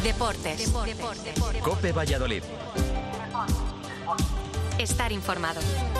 Deportes. COPE Valladolid. Estar informado.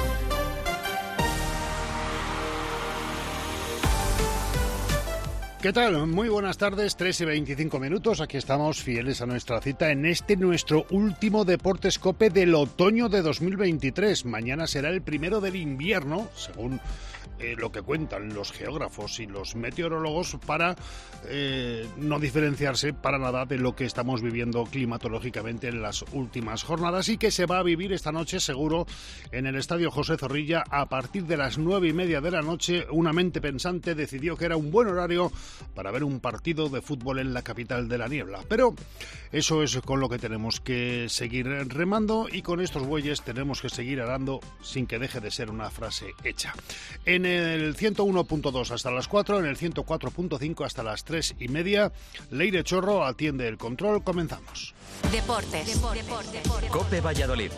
¿Qué tal? Muy buenas tardes, 3:25. Aquí estamos fieles a nuestra cita en nuestro último Deportes COPE del otoño de 2023. Mañana será el primero del invierno, según lo que cuentan los geógrafos y los meteorólogos, para no diferenciarse para nada de lo que estamos viviendo climatológicamente en las últimas jornadas, y que se va a vivir esta noche seguro en el Estadio José Zorrilla a partir de las 9:30 de la noche. Una mente pensante decidió que era un buen horario para ver un partido de fútbol en la capital de la niebla. Pero eso es con lo que tenemos que seguir remando, y con estos bueyes tenemos que seguir arando sin que deje de ser una frase hecha. En el 101.2 hasta las 4, en el 104.5 hasta las 3:30. Leire Chorro atiende el control. Comenzamos. Deportes. COPE Valladolid.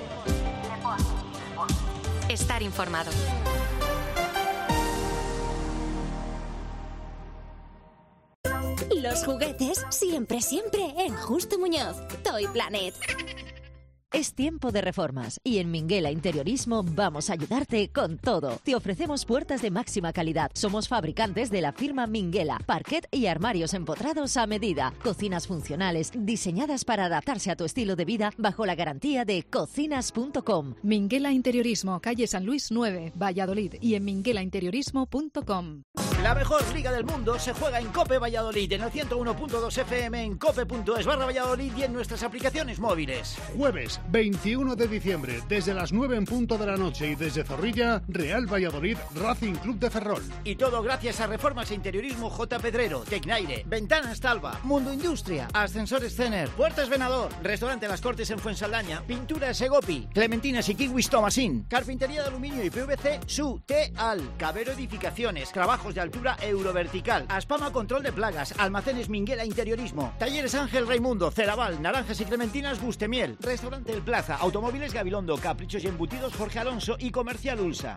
Estar informado. Los juguetes siempre en Justo Muñoz. Toy Planet. Es tiempo de reformas y en Minguela Interiorismo vamos a ayudarte con todo. Te ofrecemos puertas de máxima calidad. Somos fabricantes de la firma Minguela, parquet y armarios empotrados a medida. Cocinas funcionales diseñadas para adaptarse a tu estilo de vida bajo la garantía de cocinas.com. Minguela Interiorismo, calle San Luis 9, Valladolid, y en minguelainteriorismo.com. La mejor liga del mundo se juega en COPE Valladolid, en el 101.2 FM, en cope.es/Valladolid y en nuestras aplicaciones móviles. Jueves 21 de diciembre, desde las 9 en punto de la noche, y desde Zorrilla, Real Valladolid, Racing Club de Ferrol. Y todo gracias a Reformas e Interiorismo J. Pedrero, Tecnaire, Ventanas Talva, Mundo Industria, Ascensores Cener, Puertas Venador, Restaurante Las Cortes en Fuensaldaña, Pinturas Segopi, Clementinas y Kiwis Tomasín, Carpintería de Aluminio y PVC Su Teal, Cabero Edificaciones, Trabajos de Altura Eurovertical, Aspama Control de Plagas, Almacenes Minguela Interiorismo, Talleres Ángel Raimundo, Ceraval, Naranjas y Clementinas Gustemiel, Restaurante El Plaza, Automóviles Gabilondo, Caprichos y Embutidos Jorge Alonso y Comercial Ulsa.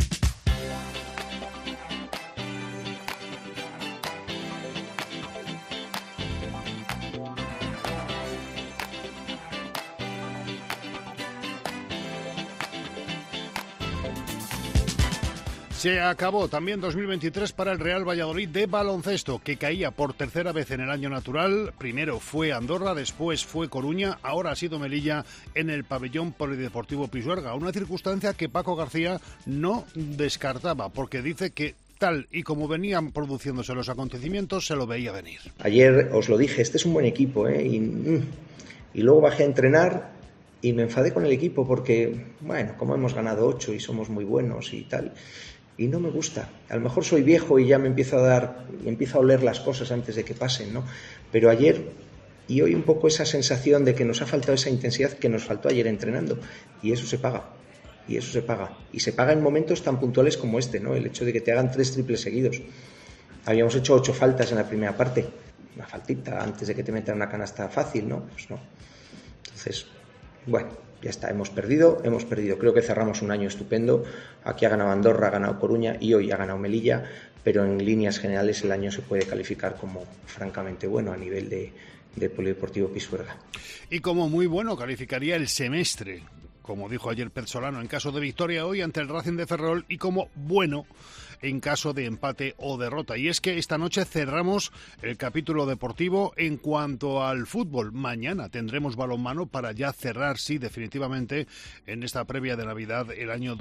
Se acabó también 2023 para el Real Valladolid de baloncesto, que caía por tercera vez en el año natural. Primero fue Andorra, después fue Coruña, ahora ha sido Melilla en el pabellón polideportivo Pisuerga. Una circunstancia que Paco García no descartaba, porque dice que tal y como venían produciéndose los acontecimientos, se lo veía venir. Ayer os lo dije, este es un buen equipo, y luego bajé a entrenar y me enfadé con el equipo porque, bueno, como hemos ganado 8 y somos muy buenos y tal, y no me gusta. A lo mejor soy viejo y ya me empiezo a oler las cosas antes de que pasen, ¿no? Pero ayer y hoy un poco esa sensación de que nos ha faltado esa intensidad que nos faltó ayer entrenando, y eso se paga. Y eso se paga. Y se paga en momentos tan puntuales como este, ¿no? El hecho de que te hagan 3 triples seguidos. Habíamos hecho 8 faltas en la primera parte. Una faltita antes de que te metan una canasta fácil, ¿no? Pues no. Entonces, bueno, ya está, hemos perdido. Creo que cerramos un año estupendo. Aquí ha ganado Andorra, ha ganado Coruña y hoy ha ganado Melilla, pero en líneas generales el año se puede calificar como francamente bueno a nivel de Polideportivo Pisuerga. Y como muy bueno calificaría el semestre, como dijo ayer Pep Solano, en caso de victoria hoy ante el Racing de Ferrol, y como bueno en caso de empate o derrota. Y es que esta noche cerramos el capítulo deportivo en cuanto al fútbol. Mañana tendremos balonmano para ya cerrar, sí, definitivamente, en esta previa de Navidad, el año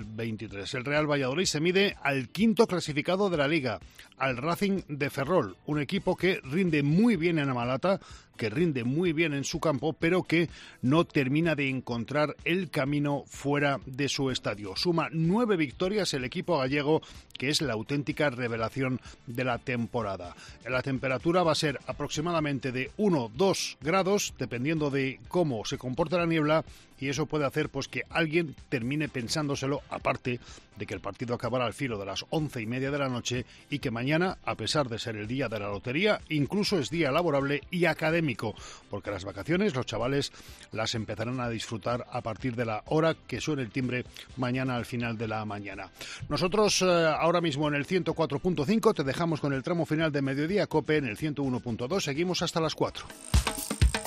2023. El Real Valladolid se mide al quinto clasificado de la Liga, al Racing de Ferrol, un equipo que rinde muy bien en Amalata, que rinde muy bien en su campo, pero que no termina de encontrar el camino fuera de su estadio. Suma 9 victorias el equipo gallego, que es la auténtica revelación de la temporada. La temperatura va a ser aproximadamente de 1-2 grados, dependiendo de cómo se comporta la niebla, y eso puede hacer pues que alguien termine pensándoselo, aparte de que el partido acabará al filo de las 11:30 de la noche, y que mañana, a pesar de ser el día de la lotería, incluso es día laborable y académico, porque las vacaciones los chavales las empezarán a disfrutar a partir de la hora que suene el timbre mañana al final de la mañana. Nosotros ahora mismo en el 104.5 te dejamos con el tramo final de Mediodía COPE en el 101.2, seguimos hasta las 4.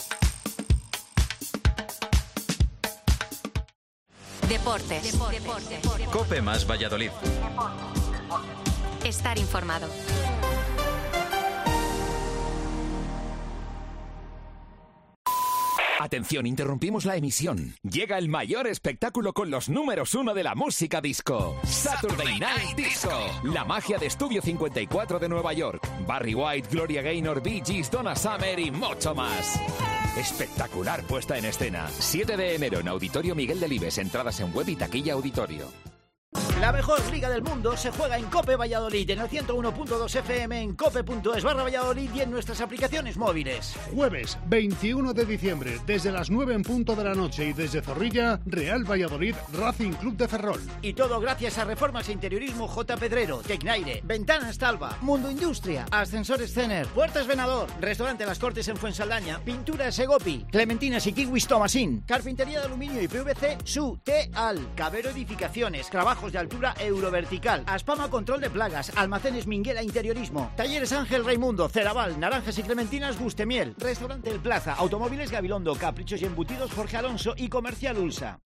Deportes. Cope más Valladolid. Estar informado. Atención, interrumpimos la emisión. Llega el mayor espectáculo con los números 1 de la música disco. Saturday Night Disco. La magia de Estudio 54 de Nueva York. Barry White, Gloria Gaynor, Bee Gees, Donna Summer y mucho más. Espectacular puesta en escena. 7 de enero en Auditorio Miguel Delibes. Entradas en web y taquilla auditorio. La mejor liga del mundo se juega en Cope Valladolid, en el 101.2 FM, en cope.es/Valladolid y en nuestras aplicaciones móviles. Jueves 21 de diciembre, desde las 9 en punto de la noche y desde Zorrilla, Real Valladolid, Racing Club de Ferrol. Y todo gracias a Reformas e Interiorismo J. Pedrero, Tecnaire, Ventanas Talva, Mundo Industria, Ascensores Cener, Puertas Venador, Restaurante Las Cortes en Fuensaldaña, Pinturas Segopi, Clementinas y Kiwis Tomasín, Carpintería de Aluminio y PVC, Su, Teal, Cabero Edificaciones, Trabajos de Altura Eurovertical, Aspama Control de Plagas, Almacenes Minguela Interiorismo, Talleres Ángel Raimundo, Ceraval, Naranjas y Clementinas Gustemiel, Restaurante El Plaza, Automóviles Gabilondo, Caprichos y Embutidos Jorge Alonso y Comercial Ulsa.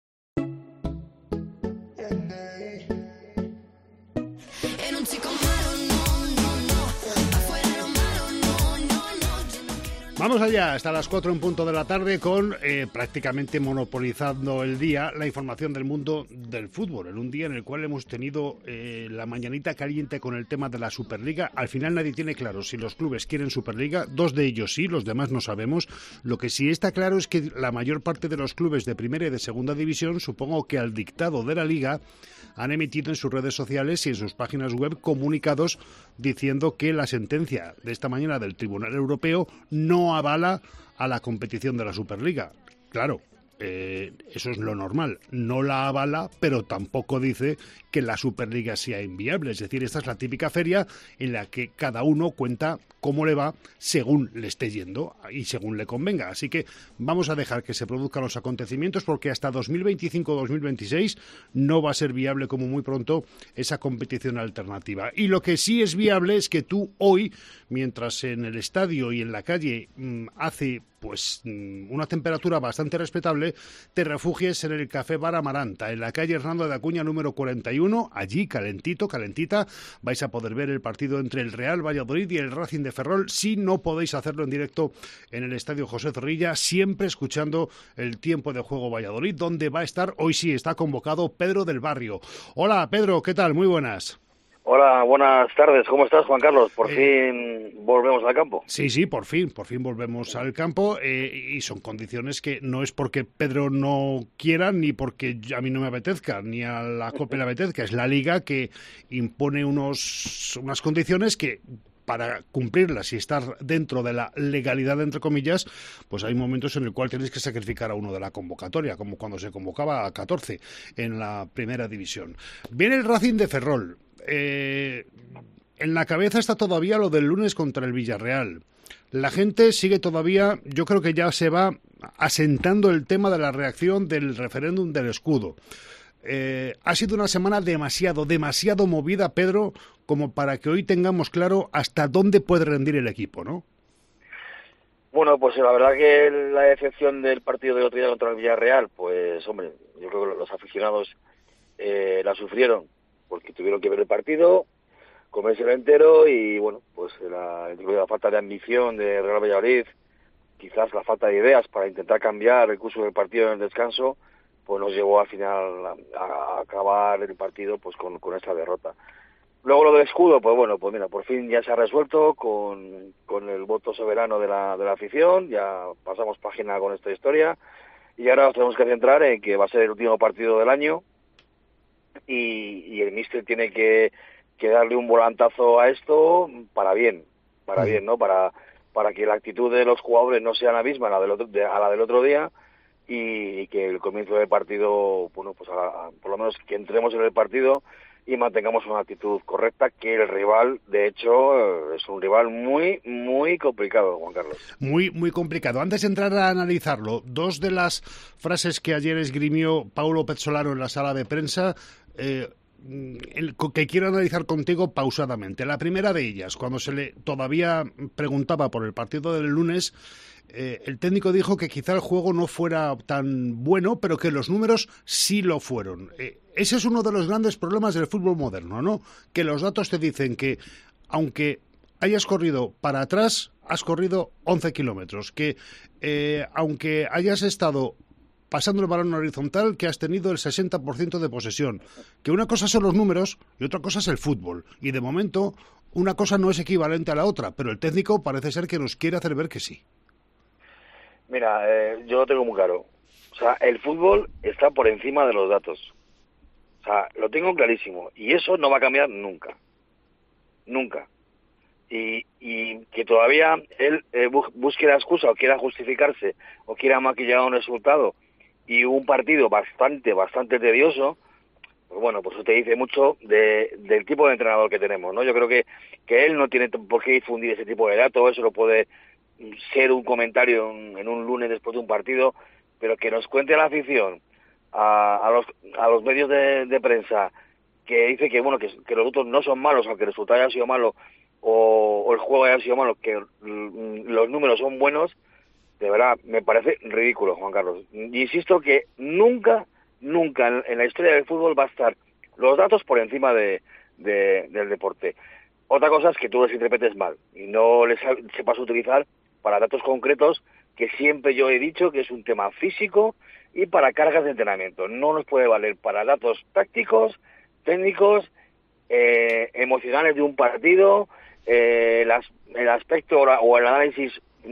Vamos allá, hasta las 4 en punto de la tarde con prácticamente monopolizando el día, la información del mundo del fútbol, en un día en el cual hemos tenido la mañanita caliente con el tema de la Superliga. Al final nadie tiene claro si los clubes quieren Superliga, 2 de ellos sí, los demás no sabemos. Lo que sí está claro es que la mayor parte de los clubes de primera y de segunda división, supongo que al dictado de la Liga, han emitido en sus redes sociales y en sus páginas web comunicados diciendo que la sentencia de esta mañana del Tribunal Europeo no avala a la competición de la Superliga. Claro, eso es lo normal. No la avala, pero tampoco dice que la Superliga sea inviable. Es decir, esta es la típica feria en la que cada uno cuenta cómo le va según le esté yendo y según le convenga. Así que vamos a dejar que se produzcan los acontecimientos porque hasta 2025-2026 no va a ser viable como muy pronto esa competición alternativa. Y lo que sí es viable es que tú hoy, mientras en el estadio y en la calle hace una temperatura bastante respetable, te refugies en el Café Bar Amaranta, en la calle Hernando de Acuña número 41, allí calentita, vais a poder ver el partido entre el Real Valladolid y el Racing de Ferrol, si no podéis hacerlo en directo en el Estadio José Zorrilla, siempre escuchando el Tiempo de Juego Valladolid, donde va a estar, hoy sí está convocado Pedro del Barrio. Hola Pedro, ¿qué tal? Muy buenas. Hola, buenas tardes. ¿Cómo estás, Juan Carlos? Por fin volvemos al campo. Sí, por fin volvemos al campo y son condiciones que no es porque Pedro no quiera, ni porque a mí no me apetezca, ni a la COPE le apetezca. Es la Liga que impone unas condiciones que, para cumplirlas y estar dentro de la legalidad, entre comillas, pues hay momentos en el cual tienes que sacrificar a uno de la convocatoria, como cuando se convocaba a 14 en la primera división. Viene el Racing de Ferrol. En la cabeza está todavía lo del lunes contra el Villarreal. La gente sigue todavía, yo creo que ya se va asentando el tema de la reacción del referéndum del escudo. Ha sido una semana demasiado movida, Pedro, como para que hoy tengamos claro hasta dónde puede rendir el equipo, ¿no? Bueno, pues la verdad que la decepción del partido del otro día contra el Villarreal, pues hombre, yo creo que los aficionados la sufrieron, porque tuvieron que ver el partido, comérselo entero y bueno, pues la falta de ambición de Real Valladolid, quizás la falta de ideas para intentar cambiar el curso del partido en el descanso, pues nos llevó al final a acabar el partido pues con esta derrota. Luego lo del escudo, pues bueno, pues mira, por fin ya se ha resuelto con el voto soberano de la afición, ya pasamos página con esta historia y ahora nos tenemos que centrar en que va a ser el último partido del año y el míster tiene que darle un volantazo a esto para bien, ¿no? Para que la actitud de los jugadores no sea la misma a la del otro día y que el comienzo del partido, bueno, pues por lo menos que entremos en el partido y mantengamos una actitud correcta, que el rival, de hecho, es un rival muy, muy complicado, Juan Carlos. Muy, muy complicado. Antes de entrar a analizarlo, 2 de las frases que ayer esgrimió Paulo Pezzolano en la sala de prensa, que quiero analizar contigo pausadamente. La primera de ellas, cuando se le todavía preguntaba por el partido del lunes, el técnico dijo que quizá el juego no fuera tan bueno, pero que los números sí lo fueron. Ese es uno de los grandes problemas del fútbol moderno, ¿no? Que los datos te dicen que, aunque hayas corrido para atrás, has corrido 11 kilómetros. Que aunque hayas estado pasando el balón horizontal, que has tenido el 60% de posesión. Que una cosa son los números y otra cosa es el fútbol. Y de momento, una cosa no es equivalente a la otra, pero el técnico parece ser que nos quiere hacer ver que sí. Mira, yo lo tengo muy claro. O sea, el fútbol está por encima de los datos. O sea, lo tengo clarísimo. Y eso no va a cambiar nunca. Nunca. Y que todavía él busque la excusa o quiera justificarse o quiera maquillar un resultado y un partido bastante tedioso, pues bueno, pues eso te dice mucho del tipo de entrenador que tenemos, ¿no? Yo creo que él no tiene por qué difundir ese tipo de datos, eso lo puede ser un comentario en un lunes después de un partido, pero que nos cuente a la afición, a los medios de prensa, que dice que bueno que los otros no son malos, aunque el resultado haya sido malo o el juego haya sido malo, que los números son buenos. De verdad, me parece ridículo, Juan Carlos. Insisto que nunca en la historia del fútbol va a estar los datos por encima del deporte. Otra cosa es que tú los interpretes mal y no les sepas utilizar para datos concretos, que siempre yo he dicho que es un tema físico y para cargas de entrenamiento. No nos puede valer para datos tácticos, técnicos, emocionales de un partido, el aspecto o el análisis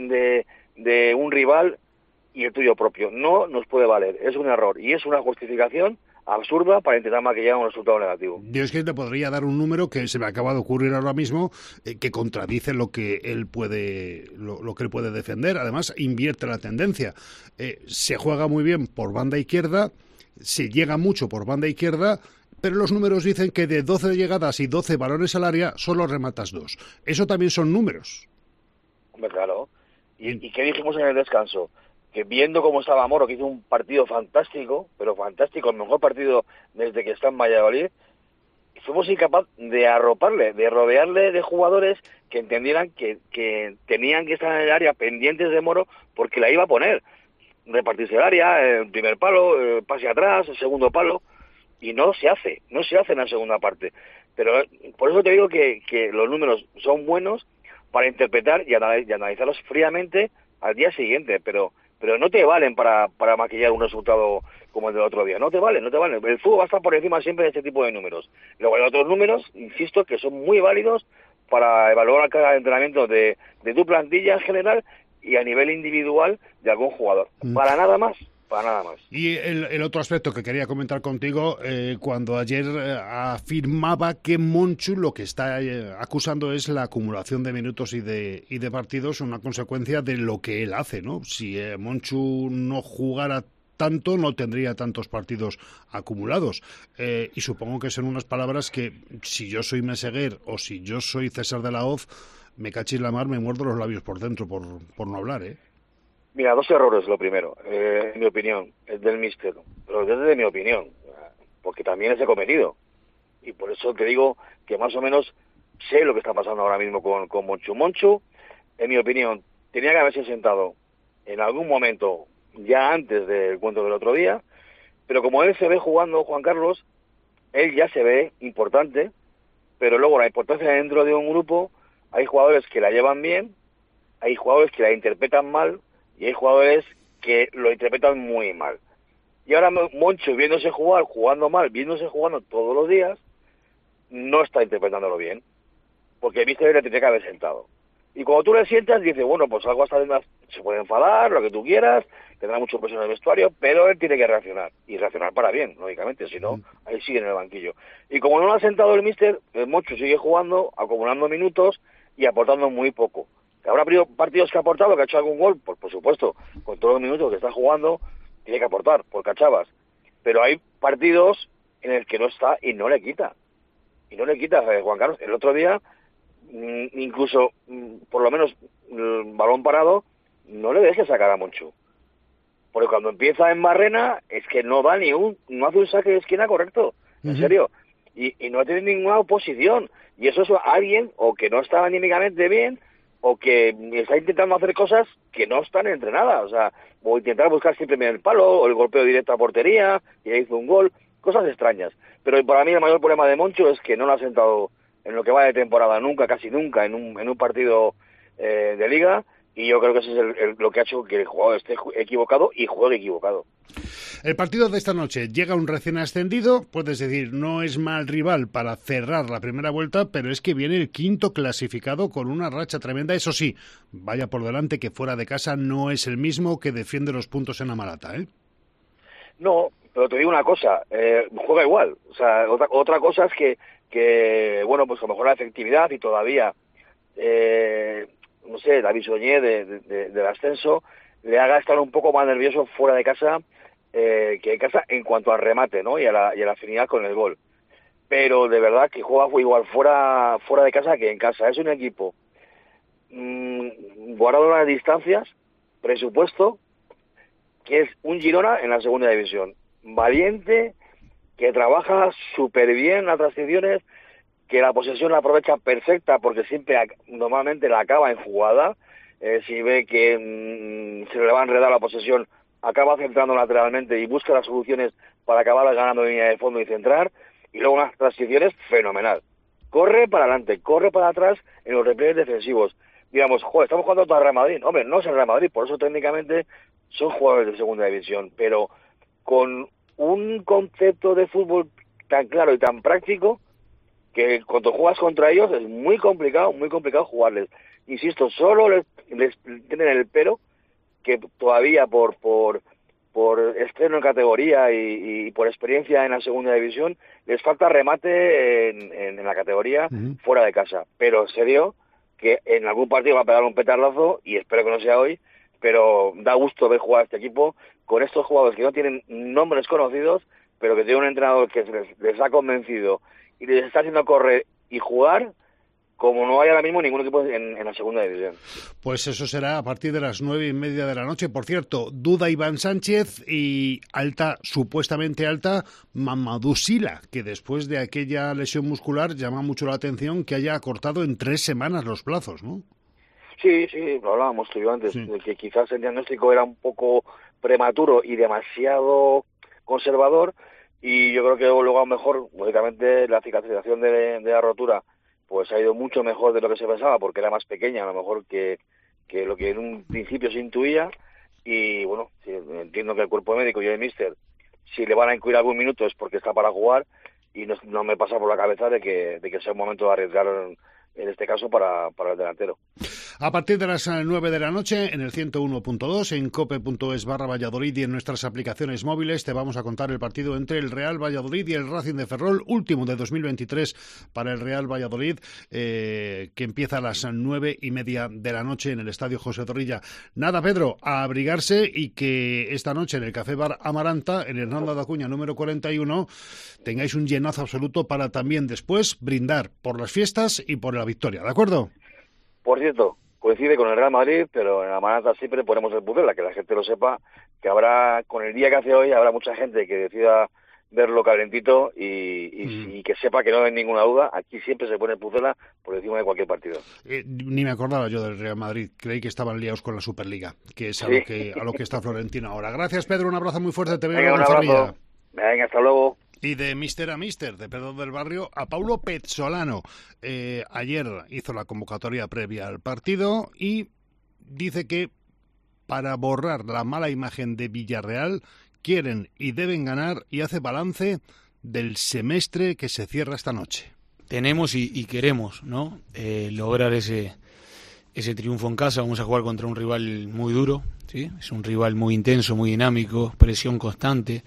de un rival y el tuyo propio. No nos puede valer, es un error y es una justificación absurda para intentar maquillar un resultado negativo. Yo es que te podría dar un número que se me acaba de ocurrir ahora mismo, que contradice lo que él puede defender. Además, invierte la tendencia. Se juega muy bien por banda izquierda, se llega mucho por banda izquierda, pero los números dicen que de 12 llegadas y 12 balones al área solo rematas 2. Eso también son números. Hombre, claro. ¿Y qué dijimos en el descanso? Que viendo cómo estaba Moro, que hizo un partido fantástico, pero fantástico, el mejor partido desde que está en Valladolid, fuimos incapaces de arroparle, de rodearle de jugadores que entendieran que tenían que estar en el área pendientes de Moro porque la iba a poner. Repartirse el área, el primer palo, pase atrás, el segundo palo, y no se hace en la segunda parte. Pero por eso te digo que los números son buenos para interpretar y analizarlos fríamente al día siguiente, pero no te valen para maquillar un resultado como el del otro día, no te valen. El fútbol va a estar por encima siempre de este tipo de números. Luego hay otros números, insisto, que son muy válidos para evaluar la carga de entrenamiento de tu plantilla en general y a nivel individual de algún jugador. Para nada más. Y el otro aspecto que quería comentar contigo, cuando ayer afirmaba que Monchu lo que está acusando es la acumulación de minutos y de partidos, una consecuencia de lo que él hace, ¿no? Si Monchu no jugara tanto, no tendría tantos partidos acumulados. Y supongo que son unas palabras que, si yo soy Meseguer o si yo soy César de la Hoz, me cachis la mar, me muerdo los labios por dentro por no hablar, ¿eh? Mira, dos errores, lo primero, en mi opinión, es del míster, pero desde mi opinión, porque también es he cometido. Y por eso te digo que más o menos sé lo que está pasando ahora mismo con Monchu. Monchu, en mi opinión, tenía que haberse sentado en algún momento, ya antes del cuento del otro día, pero como él se ve jugando, Juan Carlos, él ya se ve importante, pero luego la importancia dentro de un grupo, hay jugadores que la llevan bien, hay jugadores que la interpretan mal, y hay jugadores que lo interpretan muy mal. Y ahora Monchu, viéndose jugar, jugando mal, viéndose jugando todos los días, no está interpretándolo bien. Porque el míster le tendría que haber sentado. Y cuando tú le sientas, dices, bueno, pues algo hasta además se puede enfadar, lo que tú quieras, tendrá mucho peso en el vestuario, pero él tiene que reaccionar. Y reaccionar para bien, lógicamente, si no, ahí sigue en el banquillo. Y como no lo ha sentado el míster, el Monchu sigue jugando, acumulando minutos y aportando muy poco. ¿Habrá partidos que ha aportado, que ha hecho algún gol? Pues por supuesto, con todos los minutos que está jugando, tiene que aportar, por cachavas. Pero hay partidos en el que no está y no le quita. Juan Carlos. El otro día, incluso, por lo menos, el balón parado, no le dejes sacar a Monchu. Porque cuando empieza en barrena, es que no hace un saque de esquina correcto. En serio. y no tiene ninguna oposición. Y eso es alguien o que no está anímicamente bien o que está intentando hacer cosas que no están entrenadas. O sea, o intentar buscar siempre el palo o el golpeo directo a portería y ya hizo un gol, cosas extrañas. Pero para mí el mayor problema de Moncho es que no lo ha sentado en lo que va de temporada nunca, casi nunca, en un partido de liga, y yo creo que eso es lo que ha hecho que el jugador esté equivocado y juegue equivocado. El partido de esta noche llega un recién ascendido, puedes decir, no es mal rival para cerrar la primera vuelta, pero es que viene el quinto clasificado con una racha tremenda. Eso sí, vaya por delante que fuera de casa no es el mismo que defiende los puntos en Amarata, ¿eh? No, pero te digo una cosa, juega igual. O sea, otra cosa es que bueno, pues a lo mejor la efectividad y todavía no sé, David Soñé del ascenso le haga estar un poco más nervioso fuera de casa que en casa en cuanto al remate, ¿no? Y a la afinidad con el gol. Pero de verdad que juega igual fuera de casa que en casa. Es un equipo guardado las distancias, presupuesto, que es un Girona en la segunda división. Valiente, que trabaja súper bien las transiciones, que la posesión la aprovecha perfecta porque siempre normalmente la acaba en jugada. Si ve que se le va a enredar la posesión, acaba centrando lateralmente y busca las soluciones para acabar ganando en línea de fondo y centrar. Y luego unas transiciones fenomenal. Corre para adelante, corre para atrás en los repliegues defensivos. Digamos, joder, estamos jugando contra el Real Madrid. Hombre, no es el Real Madrid, por eso técnicamente son jugadores de segunda división, pero con un concepto de fútbol tan claro y tan práctico que cuando juegas contra ellos es muy complicado jugarles. Insisto, solo les tienen el pero que todavía por estreno en categoría y por experiencia en la segunda división les falta remate en la categoría fuera de casa. Pero se dio que en algún partido va a pegar un petardazo y espero que no sea hoy, pero da gusto ver jugar a este equipo con estos jugadores que no tienen nombres conocidos, pero que tiene un entrenador que les ha convencido y les está haciendo correr y jugar como no hay ahora mismo ningún equipo en la segunda división. Pues eso será a partir de las 9:30 de la noche. Por cierto, duda Iván Sánchez y alta, supuestamente alta, Mamadou Sylla, que después de aquella lesión muscular llama mucho la atención que haya acortado en 3 semanas los plazos, ¿no? Sí, lo hablábamos tú y yo antes, de que quizás el diagnóstico era un poco prematuro y demasiado conservador, y yo creo que luego a lo mejor, lógicamente, la cicatrización de la rotura pues ha ido mucho mejor de lo que se pensaba, porque era más pequeña a lo mejor que lo que en un principio se intuía, y bueno, sí, entiendo que el cuerpo médico y el míster, si le van a incluir algún minuto es porque está para jugar, y no me pasa por la cabeza de que sea un momento de arriesgar en este caso para el delantero. A partir de las 9 de la noche, en el 101.2, en cope.es/Valladolid y en nuestras aplicaciones móviles, te vamos a contar el partido entre el Real Valladolid y el Racing de Ferrol, último de 2023 para el Real Valladolid, que empieza a las 9:30 de la noche en el Estadio José Zorrilla. Nada, Pedro, a abrigarse y que esta noche en el Café Bar Amaranta, en Hernando de Acuña número 41, tengáis un llenazo absoluto para también después brindar por las fiestas y por la victoria, ¿de acuerdo? Por cierto, coincide con el Real Madrid, pero en Amaranta siempre ponemos el Pucela, que la gente lo sepa, que habrá, con el día que hace hoy, habrá mucha gente que decida verlo calentito y que sepa que no hay ninguna duda, aquí siempre se pone el Pucela por encima de cualquier partido. Ni me acordaba yo del Real Madrid, creí que estaban liados con la Superliga, que es a lo que está Florentino ahora. Gracias, Pedro, un abrazo muy fuerte, te veo en la Zorrilla. Venga, hasta luego. Y de Mister a Mister, de Pedro del Barrio a Paulo Pezzolano. Ayer hizo la convocatoria previa al partido y dice que para borrar la mala imagen de Villarreal quieren y deben ganar, y hace balance del semestre que se cierra esta noche. Tenemos y queremos, ¿no? Lograr ese triunfo en casa. Vamos a jugar contra un rival muy duro, ¿sí? Es un rival muy intenso, muy dinámico, presión constante.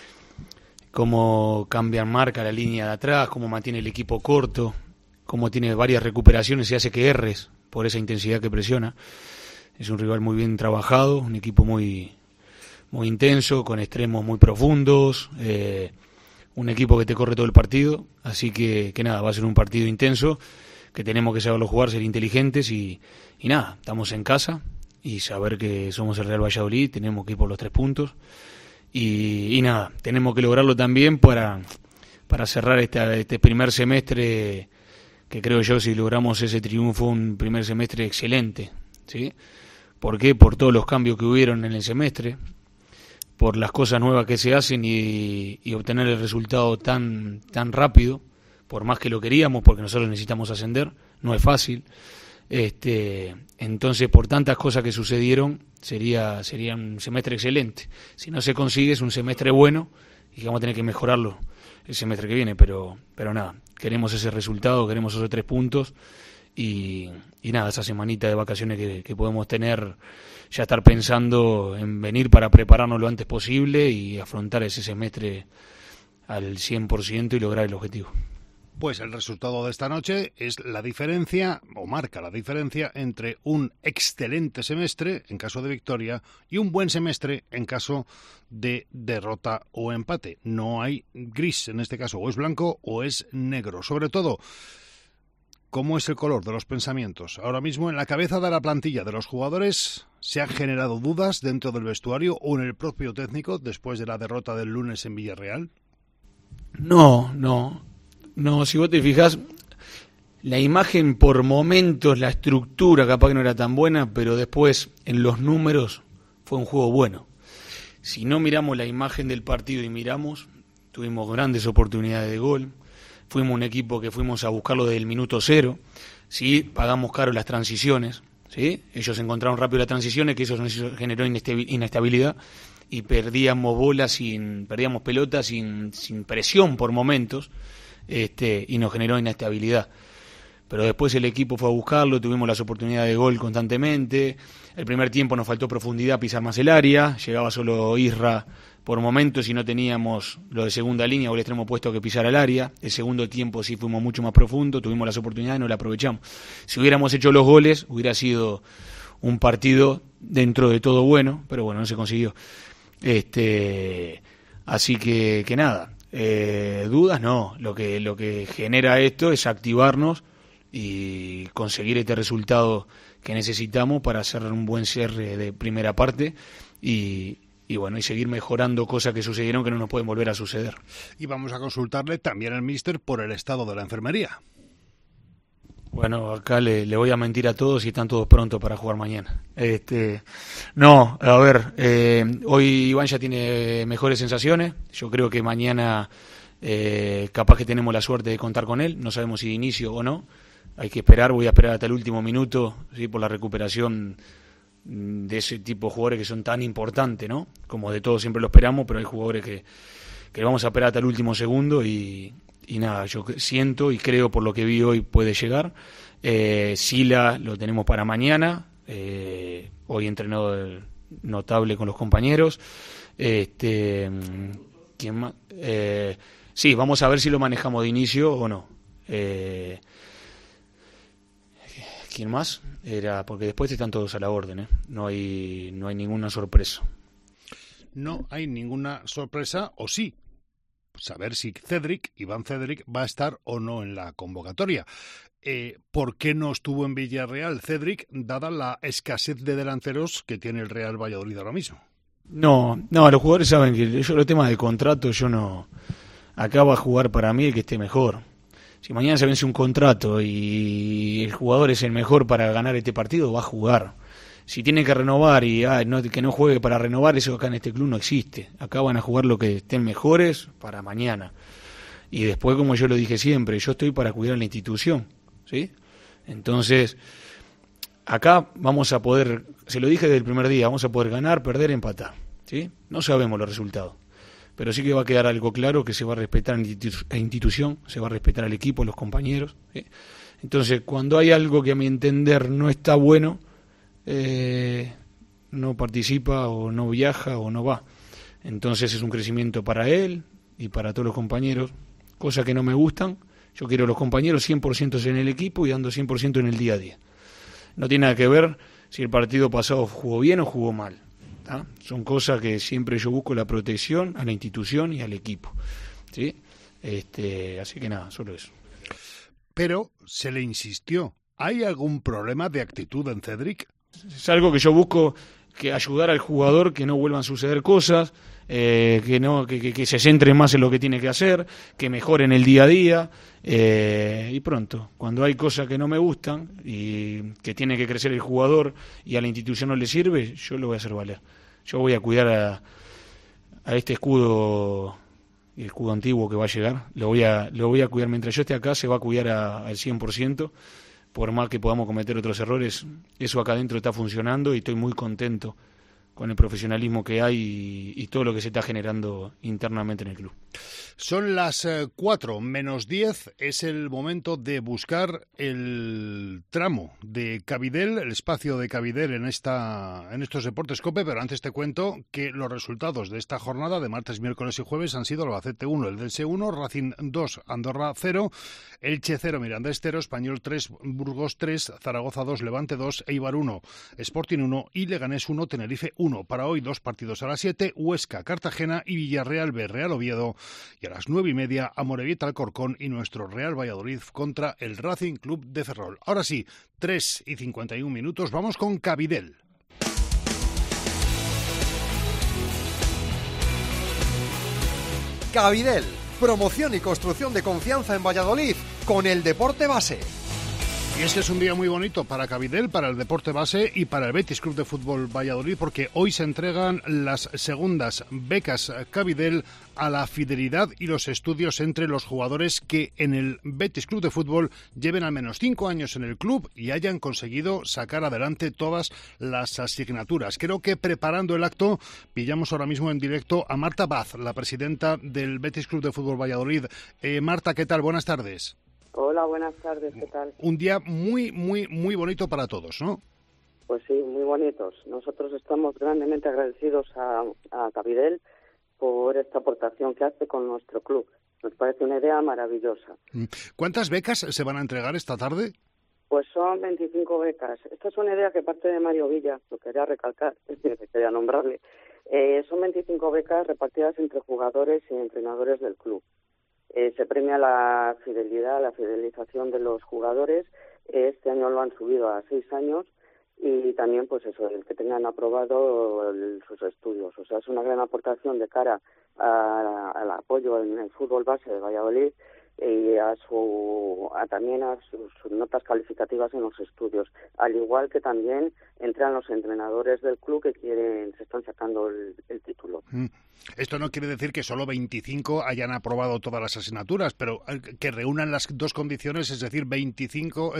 Cómo cambian marca la línea de atrás, cómo mantiene el equipo corto, cómo tiene varias recuperaciones y hace que erres por esa intensidad que presiona. Es un rival muy bien trabajado, un equipo muy intenso, con extremos muy profundos, un equipo que te corre todo el partido, así que nada, va a ser un partido intenso, que tenemos que saberlo jugar, ser inteligentes y nada, estamos en casa y saber que somos el Real Valladolid, tenemos que ir por los 3 puntos. Y nada, tenemos que lograrlo también para para cerrar este primer semestre, que creo yo, si logramos ese triunfo, un primer semestre excelente, ¿sí? ¿Por qué? Por todos los cambios que hubieron en el semestre, por las cosas nuevas que se hacen y obtener el resultado tan rápido, por más que lo queríamos, porque nosotros necesitamos ascender, no es fácil. Entonces, por tantas cosas que sucedieron, sería un semestre excelente. Si no se consigue, es un semestre bueno y que vamos a tener que mejorarlo el semestre que viene, pero nada, queremos ese resultado, queremos esos 3 puntos y nada, esa semanita de vacaciones que podemos tener, ya estar pensando en venir para prepararnos lo antes posible y afrontar ese semestre al 100% y lograr el objetivo. Pues el resultado de esta noche es la diferencia, o marca la diferencia, entre un excelente semestre en caso de victoria y un buen semestre en caso de derrota o empate. No hay gris en este caso, o es blanco o es negro. Sobre todo, ¿cómo es el color de los pensamientos? Ahora mismo en la cabeza de la plantilla de los jugadores, ¿se han generado dudas dentro del vestuario o en el propio técnico después de la derrota del lunes en Villarreal? No, si vos te fijás, la imagen por momentos, la estructura capaz que no era tan buena, pero después en los números fue un juego bueno. Si no miramos la imagen del partido y tuvimos grandes oportunidades de gol, fuimos un equipo que fuimos a buscarlo desde el minuto 0, ¿sí? Pagamos caro las transiciones, ¿sí? Ellos encontraron rápido las transiciones, que eso nos generó inestabilidad, y perdíamos pelotas sin presión por momentos, y nos generó inestabilidad. Pero después el equipo fue a buscarlo, tuvimos las oportunidades de gol constantemente. El primer tiempo nos faltó profundidad, pisar más el área, llegaba solo Isra por momentos y no teníamos lo de segunda línea o el extremo opuesto que pisar el área. El segundo tiempo sí fuimos mucho más profundo, tuvimos las oportunidades y no las aprovechamos. Si hubiéramos hecho los goles, hubiera sido un partido dentro de todo bueno, pero bueno, no se consiguió. Así que nada, dudas no, lo que genera esto es activarnos y conseguir este resultado que necesitamos para hacer un buen cierre de primera parte y seguir mejorando cosas que sucedieron que no nos pueden volver a suceder. Y vamos a consultarle también al míster por el estado de la enfermería. Bueno, acá le voy a mentir a todos y están todos prontos para jugar mañana. No, a ver, hoy Iván ya tiene mejores sensaciones. Yo creo que mañana capaz que tenemos la suerte de contar con él. No sabemos si de inicio o no. Hay que esperar, voy a esperar hasta el último minuto, ¿sí? Por la recuperación de ese tipo de jugadores que son tan importantes, ¿no? Como de todos siempre lo esperamos, pero hay jugadores que vamos a esperar hasta el último segundo y nada, yo siento y creo por lo que vi hoy puede llegar. Sila lo tenemos para mañana, hoy entrenado notable con los compañeros. ¿Quién más? Sí, vamos a ver si lo manejamos de inicio o no. ¿Quién más? Porque después están todos a la orden, ¿eh? No hay ninguna sorpresa. No hay ninguna sorpresa, o sí. Saber si Iván Cedric va a estar o no en la convocatoria. ¿Por qué no estuvo en Villarreal Cedric, dada la escasez de delanteros que tiene el Real Valladolid ahora mismo? No, los jugadores saben que yo los temas de contrato, acá va a jugar para mí el que esté mejor. Si mañana se vence un contrato y el jugador es el mejor para ganar este partido, va a jugar. Si tiene que renovar y que no juegue para renovar, eso acá en este club no existe. Acá van a jugar los que estén mejores para mañana. Y después, como yo lo dije siempre, yo estoy para cuidar la institución, ¿sí? Entonces, acá vamos a poder, se lo dije desde el primer día, vamos a poder ganar, perder, empatar, ¿sí? No sabemos los resultados, pero sí que va a quedar algo claro, que se va a respetar la institución, se va a respetar al equipo, a los compañeros, ¿sí? Entonces, cuando hay algo que a mi entender no está bueno, no participa o no viaja o no va. Entonces es un crecimiento para él y para todos los compañeros, cosas que no me gustan. Yo quiero los compañeros 100% en el equipo y dando 100% en el día a día. No tiene nada que ver si el partido pasado jugó bien o jugó mal, ¿tá? Son cosas que siempre yo busco la protección a la institución y al equipo, ¿sí? Así que nada, solo eso. Pero se le insistió. ¿Hay algún problema de actitud en Cedric? Es algo que yo busco que ayudar al jugador que no vuelvan a suceder cosas, que se centre más en lo que tiene que hacer, que mejore en el día a día, y pronto, cuando hay cosas que no me gustan y que tiene que crecer el jugador y a la institución no le sirve, yo lo voy a hacer valer. Yo voy a cuidar a este escudo, el escudo antiguo que va a llegar, lo voy a cuidar. Mientras yo esté acá se va a cuidar al 100%, por más que podamos cometer otros errores, eso acá adentro está funcionando y estoy muy contento con el profesionalismo que hay y todo lo que se está generando internamente en el club. Son las 4 menos 10, es el momento de buscar el tramo de Cabidel, el espacio de Cabidel en estos deportes COPE, pero antes te cuento que los resultados de esta jornada de martes, miércoles y jueves han sido Albacete 1, el Eldense 1, Racing 2, Andorra 0, Elche 0, Mirandés 0, Español 3, Burgos 3, Zaragoza 2, Levante 2, Eibar 1, Sporting 1 y Leganés 1, Tenerife 1. Para hoy 2 partidos a las 7, Huesca, Cartagena y Villarreal B, Real Oviedo, y a las 9:30 Amorebieta, Alcorcón y nuestro Real Valladolid contra el Racing Club de Ferrol. Ahora sí, 3:51, vamos con Cabidel. Cabidel, promoción y construcción de confianza en Valladolid con el deporte base. Y es que es un día muy bonito para Cabidel, para el deporte base y para el Betis Club de Fútbol Valladolid, porque hoy se entregan las segundas becas Cabidel a la fidelidad y los estudios entre los jugadores que en el Betis Club de Fútbol lleven al menos 5 años en el club y hayan conseguido sacar adelante todas las asignaturas. Creo que preparando el acto pillamos ahora mismo en directo a Marta Baz, la presidenta del Betis Club de Fútbol Valladolid. Marta, ¿qué tal? Buenas tardes. Hola, buenas tardes, ¿qué tal? Un día muy, muy, muy bonito para todos, ¿no? Pues sí, muy bonitos. Nosotros estamos grandemente agradecidos a Cabidel por esta aportación que hace con nuestro club. Nos parece una idea maravillosa. ¿Cuántas becas se van a entregar esta tarde? Pues son 25 becas. Esta es una idea que parte de Mario Villa, lo quería recalcar, quería nombrarle. Son 25 becas repartidas entre jugadores y entrenadores del club. Se premia la fidelidad, la fidelización de los jugadores. Este año lo han subido a 6 años y también, pues eso, el que tengan aprobado sus estudios. O sea, es una gran aportación de cara al apoyo en el fútbol base de Valladolid y también a sus notas calificativas en los estudios, al igual que también entran los entrenadores del club que se están sacando el título. Esto no quiere decir que solo 25 hayan aprobado todas las asignaturas, pero que reúnan las dos condiciones, es decir, 25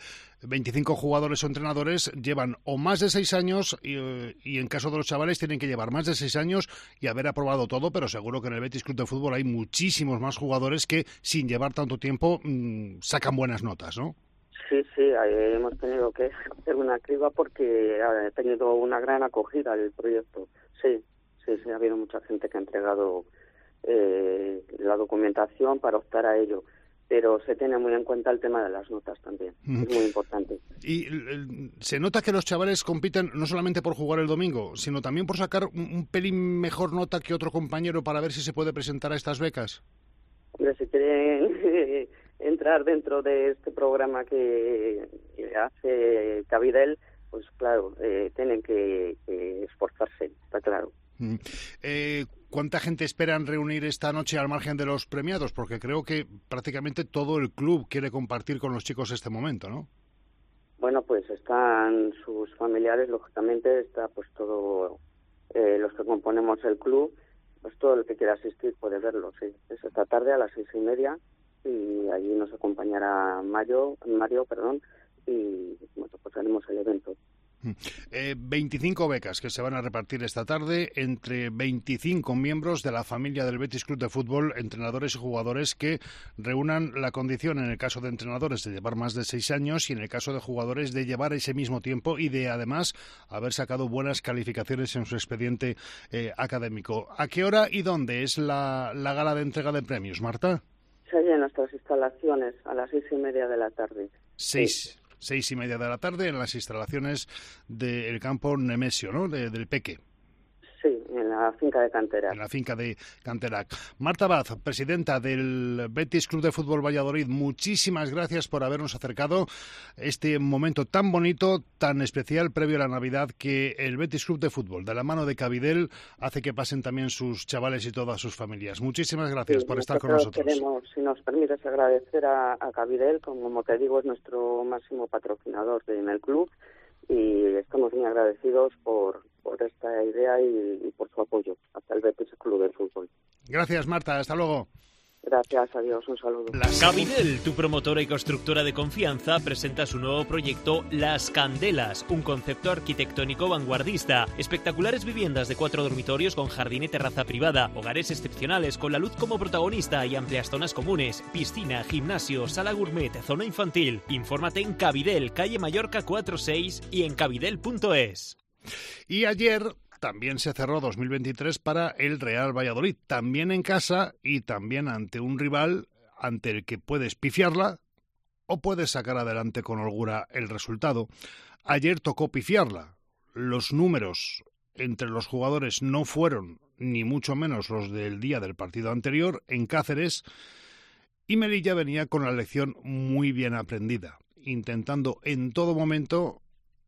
jugadores o entrenadores llevan o más de 6 años y en caso de los chavales tienen que llevar más de 6 años y haber aprobado todo, pero seguro que en el Betis Club de Fútbol hay muchísimos más jugadores que sin llevar tanto tiempo sacan buenas notas, ¿no? Sí, hemos tenido que hacer una criba porque ha tenido una gran acogida el proyecto. Sí, ha habido mucha gente que ha entregado la documentación para optar a ello, pero se tiene muy en cuenta el tema de las notas también, es muy importante. Y se nota que los chavales compiten no solamente por jugar el domingo, sino también por sacar un pelín mejor nota que otro compañero para ver si se puede presentar a estas becas. Hombre, si quieren entrar dentro de este programa que hace Cabidel, pues claro, tienen que esforzarse, está claro. ¿Cuánta gente esperan reunir esta noche al margen de los premiados? Porque creo que prácticamente todo el club quiere compartir con los chicos este momento, ¿no? Bueno, pues están sus familiares, lógicamente, está pues todo los que componemos el club, pues todo el que quiera asistir puede verlo, sí. Es esta tarde a las 6:30 y allí nos acompañará Mario, y bueno, pues haremos el evento. 25 becas que se van a repartir esta tarde entre 25 miembros de la familia del Betis Club de Fútbol, entrenadores y jugadores que reúnan la condición, en el caso de entrenadores, de llevar más de 6 años y en el caso de jugadores de llevar ese mismo tiempo y de, además, haber sacado buenas calificaciones en su expediente académico. ¿A qué hora y dónde es la gala de entrega de premios, Marta? Se halla en nuestras instalaciones a las 6:30 de la tarde. 6:30 de la tarde en las instalaciones del campo Nemesio, ¿no? Del Peque. Sí, en la finca de Canterac. En la finca de Canterac. Marta Baz, presidenta del Betis Club de Fútbol Valladolid, muchísimas gracias por habernos acercado este momento tan bonito, tan especial previo a la Navidad, que el Betis Club de Fútbol, de la mano de Cabidel, hace que pasen también sus chavales y todas sus familias. Muchísimas gracias por estar con nosotros. Queremos, si nos permites, agradecer a Cabidel, como te digo, es nuestro máximo patrocinador en el club, y estamos muy agradecidos por esta idea y por su apoyo hasta el Betis Club de Fútbol. Gracias, Marta. Hasta luego. Gracias, adiós, un saludo. Cabidel, tu promotora y constructora de confianza, presenta su nuevo proyecto Las Candelas, un concepto arquitectónico vanguardista. Espectaculares viviendas de 4 dormitorios con jardín y terraza privada, hogares excepcionales con la luz como protagonista y amplias zonas comunes, piscina, gimnasio, sala gourmet, zona infantil. Infórmate en Cabidel, calle Mallorca 46 y en cabidel.es. Y ayer también se cerró 2023 para el Real Valladolid, también en casa y también ante un rival ante el que puedes pifiarla o puedes sacar adelante con holgura el resultado. Ayer tocó pifiarla. Los números entre los jugadores no fueron ni mucho menos los del día del partido anterior en Cáceres, y Melilla venía con la lección muy bien aprendida, intentando en todo momento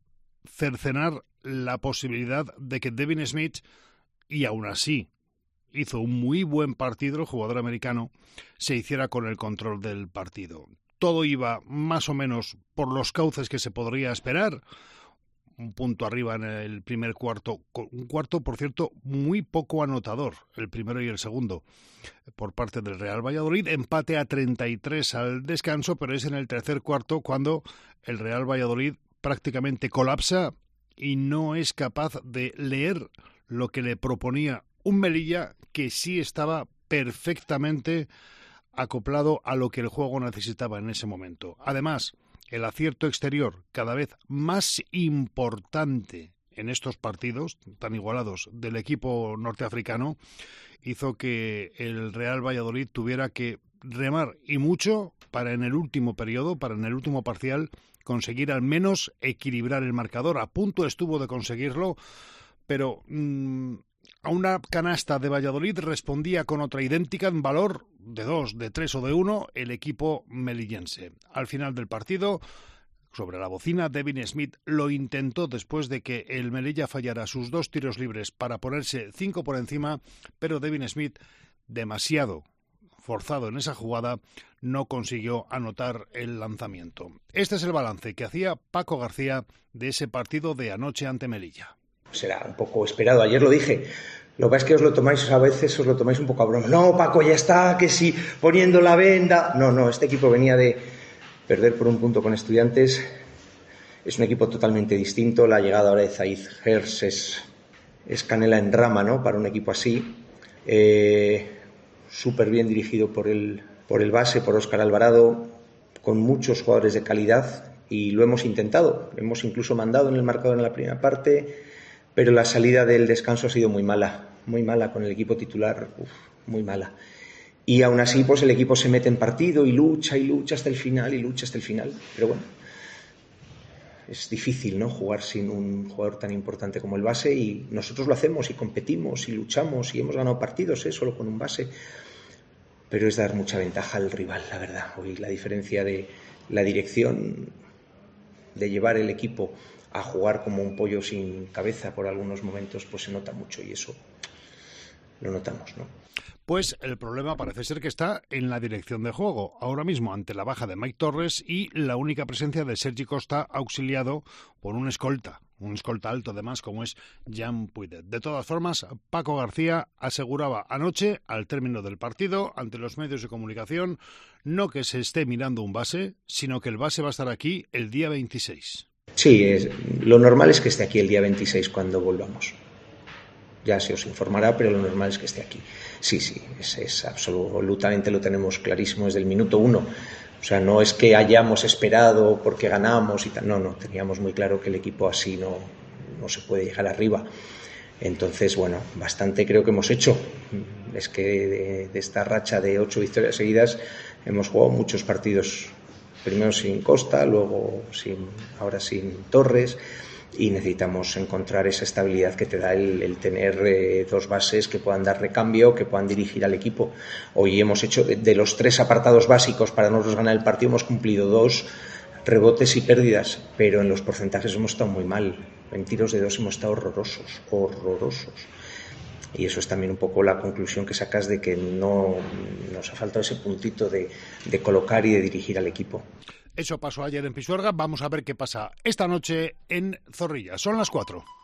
cercenar la posibilidad de que Devin Smith, y aún así hizo un muy buen partido el jugador americano, se hiciera con el control del partido. Todo iba más o menos por los cauces que se podría esperar. Un punto arriba en el primer cuarto, un cuarto, por cierto, muy poco anotador, el primero y el segundo, por parte del Real Valladolid. Empate a 33 al descanso, pero es en el tercer cuarto cuando el Real Valladolid prácticamente colapsa y no es capaz de leer lo que le proponía un Melilla que sí estaba perfectamente acoplado a lo que el juego necesitaba en ese momento. Además, el acierto exterior, cada vez más importante en estos partidos tan igualados del equipo norteafricano, hizo que el Real Valladolid tuviera que remar y mucho para en el último periodo, para en el último parcial, conseguir al menos equilibrar el marcador. A punto estuvo de conseguirlo, pero a una canasta de Valladolid respondía con otra idéntica en valor de 2, de 3 o de 1 el equipo melillense. Al final del partido, sobre la bocina, Devin Smith lo intentó después de que el Melilla fallara sus 2 tiros libres para ponerse 5 por encima, pero Devin Smith, demasiado forzado en esa jugada, no consiguió anotar el lanzamiento. Este es el balance que hacía Paco García de ese partido de anoche ante Melilla. Será un poco esperado, ayer lo dije. Lo que pasa es que a veces os lo tomáis un poco a broma. No, Paco, ya está, que sí, poniendo la venda. No, este equipo venía de perder por un punto con Estudiantes. Es un equipo totalmente distinto. La llegada ahora de Zaid Hers es canela en rama, ¿no? Para un equipo así. Súper bien dirigido por el base, por Óscar Alvarado, con muchos jugadores de calidad, y lo hemos intentado. Hemos incluso mandado en el marcador en la primera parte, pero la salida del descanso ha sido muy mala con el equipo titular, muy mala. Y aún así, pues el equipo se mete en partido y lucha hasta el final, pero bueno, es difícil, ¿no?, jugar sin un jugador tan importante como el base, y nosotros lo hacemos y competimos y luchamos y hemos ganado partidos, solo con un base, pero es dar mucha ventaja al rival, la verdad. Hoy la diferencia de la dirección, de llevar el equipo a jugar como un pollo sin cabeza por algunos momentos, pues se nota mucho, y eso lo notamos, ¿no? Pues el problema parece ser que está en la dirección de juego. Ahora mismo, ante la baja de Mike Torres y la única presencia de Sergi Costa, auxiliado por un escolta alto además, como es Jan Puidet. De todas formas, Paco García aseguraba anoche, al término del partido, ante los medios de comunicación, no que se esté mirando un base, sino que el base va a estar aquí el día 26. Sí, lo normal es que esté aquí el día 26 cuando volvamos. Ya se os informará, pero lo normal es que esté aquí. Sí, es absolutamente, lo tenemos clarísimo desde el minuto 1. O sea, no es que hayamos esperado porque ganamos y tal. No, teníamos muy claro que el equipo así no se puede llegar arriba. Entonces, bueno, bastante creo que hemos hecho. Es que de esta racha de 8 victorias seguidas hemos jugado muchos partidos. Primero sin Costa, luego ahora sin Torres. y necesitamos encontrar esa estabilidad que te da el tener dos bases que puedan dar recambio, que puedan dirigir al equipo. Hoy hemos hecho, de los 3 apartados básicos para nosotros ganar el partido, hemos cumplido 2 rebotes y pérdidas, pero en los porcentajes hemos estado muy mal. En tiros de 2 hemos estado horrorosos. Y eso es también un poco la conclusión que sacas de que no nos ha faltado ese puntito de colocar y de dirigir al equipo. Eso pasó ayer en Pisuerga, vamos a ver qué pasa esta noche en Zorrilla. Son las 4.